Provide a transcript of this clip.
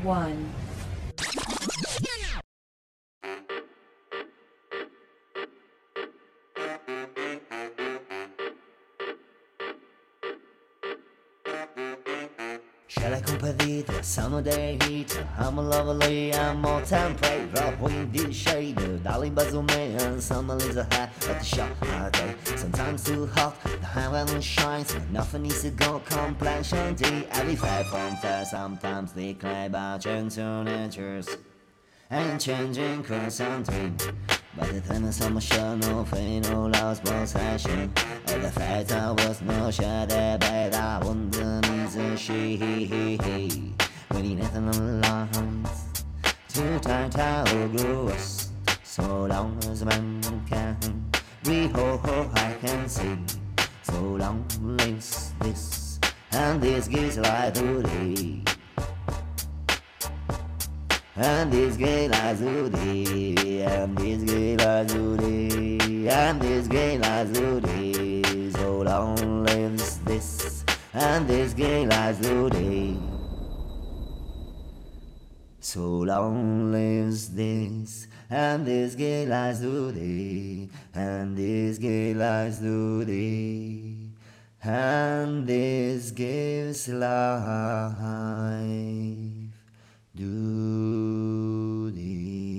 one. Shall I compete with someday heat? I'm lovely, I'm more temperate. Rough wind in the shade, darling basil man. Summer is a hat at the shop hard day. Sometimes too hot, the heaven shines, but nothing is a good complexion. Every fair from fair, sometimes they climb about gentle natures and changing constantly. But the time of summer show no pain, no lost possession. And the fact I was no shadow, but I wonder is a she. When he nothing on the lines, too tight how grew us. So long as a man can, we hope I can see. So long lives this, and this gives life today. And this gay Lazuli, and this gay Lazuli, and this gay Lazuli. So long lives this, and this gay Lazuli. So long lives this, and this gay Lazuli, and this gay Lazuli, and this gives life. Do